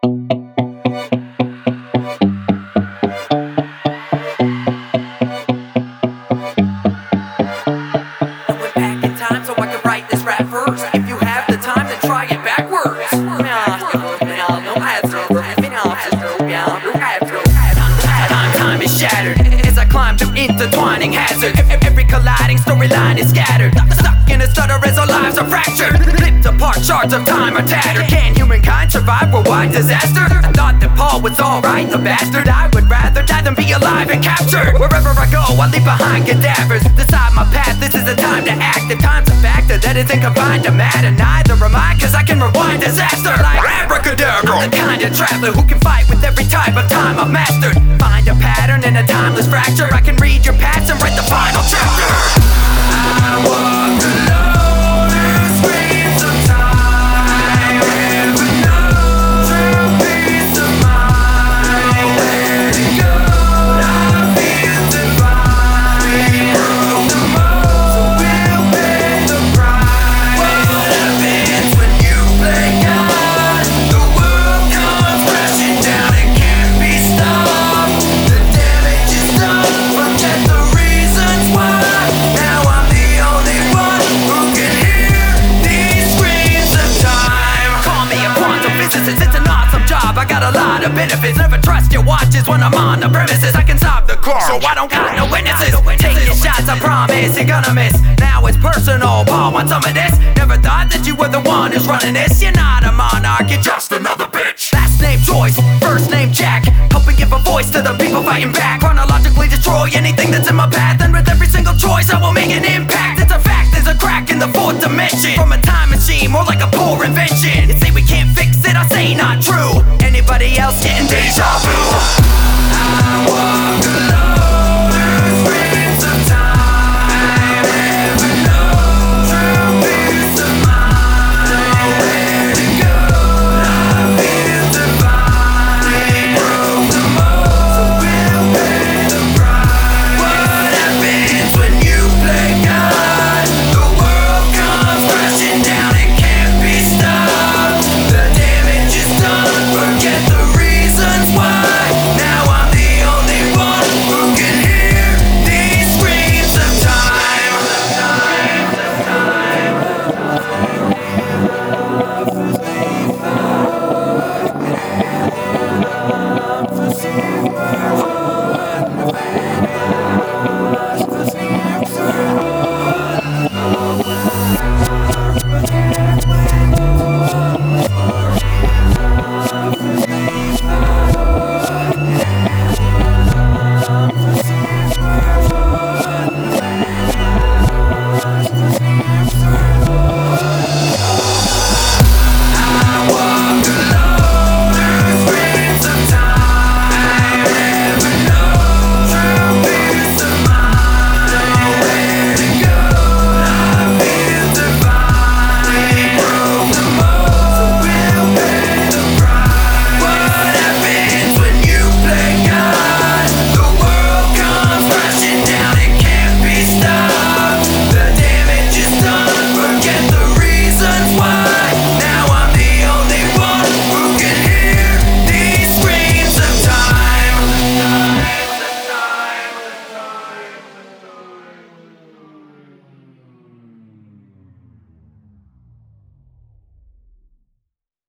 Went back in time so I could write this rap verse. If you have the time, then try it backwards. Time is shattered as I climb through intertwining hazards. Every colliding storyline is scattered. Stuck in a stutter as our lives are fractured. Ripped apart, shards of time are tattered. Can humankind survive worldwide disaster? I thought that Paul was alright, the bastard. I would rather die than be alive and captured. Wherever I go, I leave behind cadavers. Decide my path, this is the time to act. If time's a factor that isn't confined to matter, neither am I, cause I can rewind disaster like abracadabra. I'm the kind of traveler who can fight with every type of time I've mastered. Find a pattern in a timeless fracture. I can read your past and write the final chapter. I walk alone in streets of time, with no true peace of mind. Let it go, I feel divine. Broke the mold, so we'll pay the price. What happens when you play God? The world comes crashing down, it can't be stopped. The damage is done, forget the reasons why. Now I'm the only one who can hear these screams of time. Call me a quantum physicist, it's an awesome job. I got a lot of benefits. Never trust your watches when I'm on the premises. I can stop the car, so I don't got no witnesses. Take your shots, I promise you're gonna miss. Now it's personal, Paul wants some of this. Never thought that you were the one who's running this. You're not a monarch, you're just another bitch. Last name Joyce, first name Jack. Helping give a voice to the people fighting back. Chronologically destroy anything that's in my path. And with every single choice I will make an impact. It's a fact, there's a crack in the fourth dimension. From a time machine, more like a poor invention. You say we can't fix it, I say not true. Anybody else getting